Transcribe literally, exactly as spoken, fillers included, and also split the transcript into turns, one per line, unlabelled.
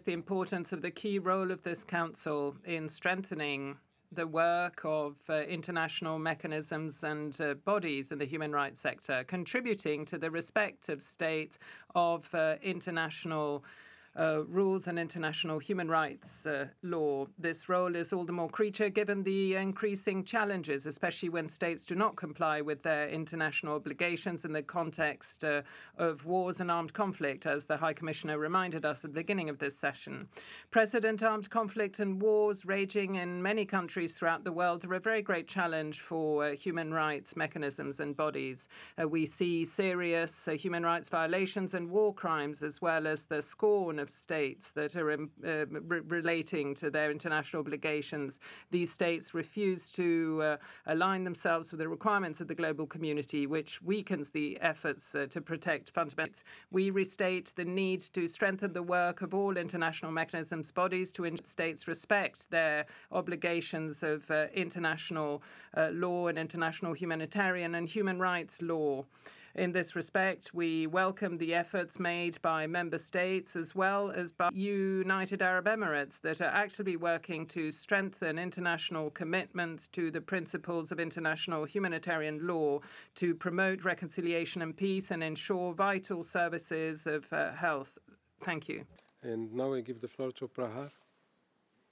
the importance of the key role of this Council in strengthening the work of uh, international mechanisms and uh, bodies in the human rights sector, contributing to the respect of states of uh, international Uh, rules and international human rights uh, law. This role is all the more crucial given the increasing challenges, especially when states do not comply with their international obligations in the context uh, of wars and armed conflict, as the High Commissioner reminded us at the beginning of this session. President, armed conflict and wars raging in many countries throughout the world are a very great challenge for uh, human rights mechanisms and bodies. Uh, we see serious uh, human rights violations and war crimes, as well as the scorn of states that are um, uh, re- relating to their international obligations. These states refuse to uh, align themselves with the requirements of the global community, which weakens the efforts uh, to protect fundamental rights. We restate the need to strengthen the work of all international mechanisms, bodies, to ensure states respect their obligations of uh, international uh, law and international humanitarian and human rights law. In this respect, we welcome the efforts made by member states as well as by United Arab Emirates that are actively working to strengthen international commitment to the principles of international humanitarian law to promote reconciliation and peace and ensure vital services of uh, health. Thank you.
And now I give the floor to Prahar.